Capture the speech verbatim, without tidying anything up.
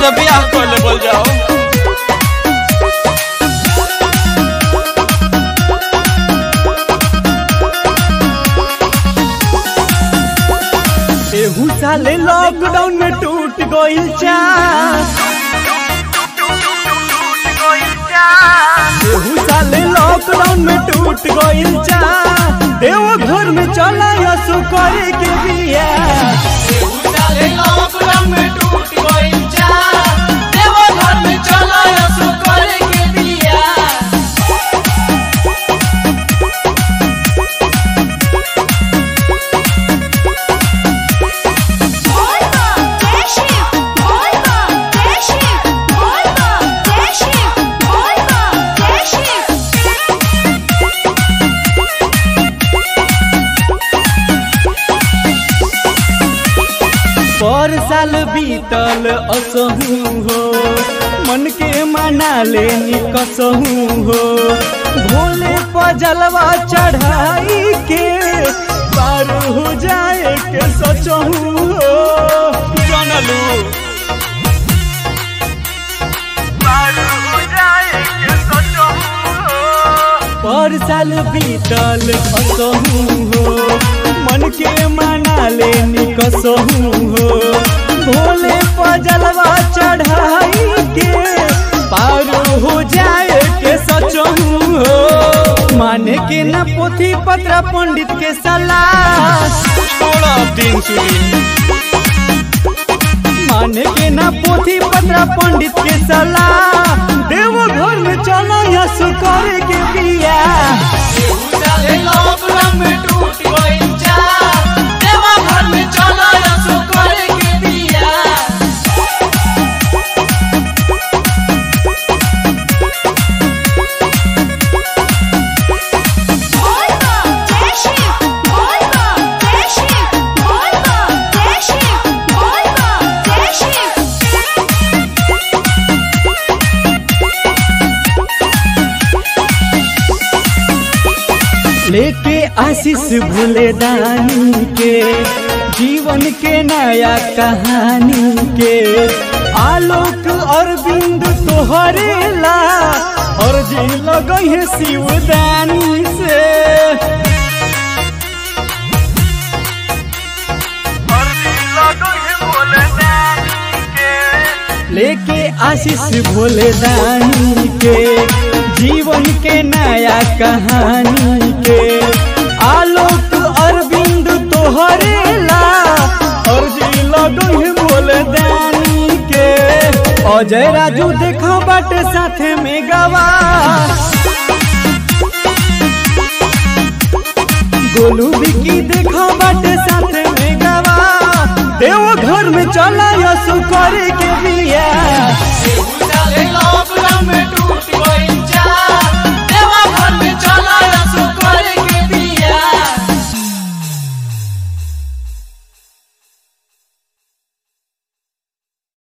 सोचा ब्याह कर ले बोल जाओ। एहू साले लॉकडाउन में टूट गइल चाँद, एहू साले लॉकडाउन में टूट गइल चाँद, देव घर में चला यसु करे के बिया। एहू साले लॉकडाउन में टूट गइल चाँद, देव घर में चला यसु करे के बिया। पर साल बीतल असहू हो, मन के मना लेनी कसहू हो, भोले पजलवा चढ़ाई के पार हो जाए के सचहू हो। जानलू पार हो जाए के सचहू हो। पर साल बीतल असहू हो, मन के मना लेनी कसहू हो, भोले पजलवा चढ़ाई के पार हो जाए के सचहू हो। माने के न पोथी पत्रा पंडित के सलाह, थोड़ा दिन सुनी। माने के न पोथी पत्रा पंडित के सलाह, देव घर में चला यसु करे के बिया। एहू साले लॉकडाउन में टूट गइल चाँद, देव घर में चला यसु करे के बिया। लेके आशीष भूले दानी के, जीवन के नया कहानी के, आलोक अरविंद तोहरे ला और जी लगई है शिवदानी से। लेके आशीष भोले दानी के, जीवन के नया कहानी के, आलोक अरविंद तोहरे ला और जी लगई भोले दानी के। अजय राजू देखो बाटे साथे में गवा, गोलू बिकी देखो बाटे साथे में गवा, देव घर में चला यसु करे के बिया। एहू साले लॉकडाउन